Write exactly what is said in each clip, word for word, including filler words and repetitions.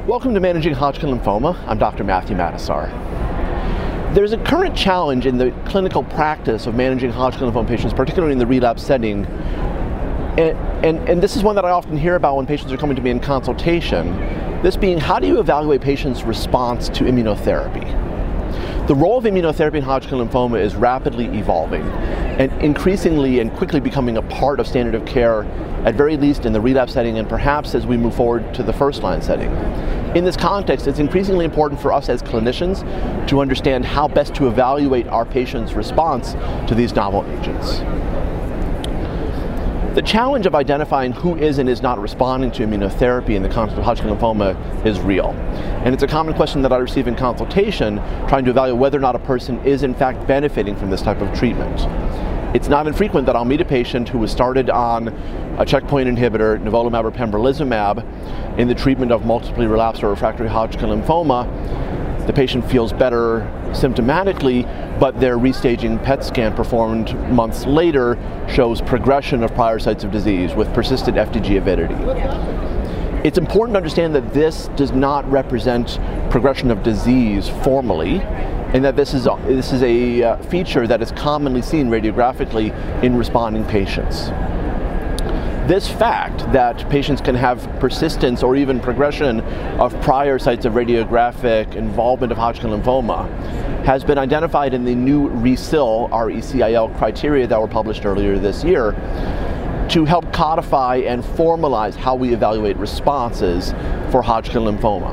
Welcome to Managing Hodgkin Lymphoma. I'm Doctor Matthew Matisoar. There's a current challenge in the clinical practice of managing Hodgkin lymphoma patients, particularly in the relapse setting. And, and, and this is one that I often hear about when patients are coming to me in consultation. This being, how do you evaluate patients' response to immunotherapy? The role of immunotherapy in Hodgkin lymphoma is rapidly evolving and increasingly and quickly becoming a part of standard of care, at very least in the relapse setting and perhaps as we move forward to the first line setting. In this context, it's increasingly important for us as clinicians to understand how best to evaluate our patients' response to these novel agents. The challenge of identifying who is and is not responding to immunotherapy in the context of Hodgkin lymphoma is real. And it's a common question that I receive in consultation, trying to evaluate whether or not a person is in fact benefiting from this type of treatment. It's not infrequent that I'll meet a patient who was started on a checkpoint inhibitor, nivolumab or pembrolizumab, in the treatment of multiply relapsed or refractory Hodgkin lymphoma. The patient feels better symptomatically, but their restaging P E T scan performed months later shows progression of prior sites of disease with persistent F D G avidity. It's important to understand that this does not represent progression of disease formally, and that this is a, this is a uh, feature that is commonly seen radiographically in responding patients. This fact that patients can have persistence or even progression of prior sites of radiographic involvement of Hodgkin lymphoma has been identified in the new RECIL, R E C I L criteria that were published earlier this year to help codify and formalize how we evaluate responses for Hodgkin lymphoma.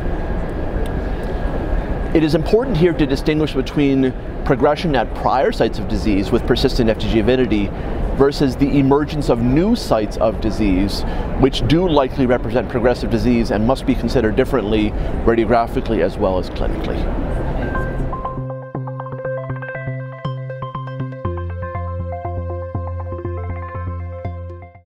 It is important here to distinguish between progression at prior sites of disease with persistent F D G avidity versus the emergence of new sites of disease, which do likely represent progressive disease and must be considered differently radiographically as well as clinically.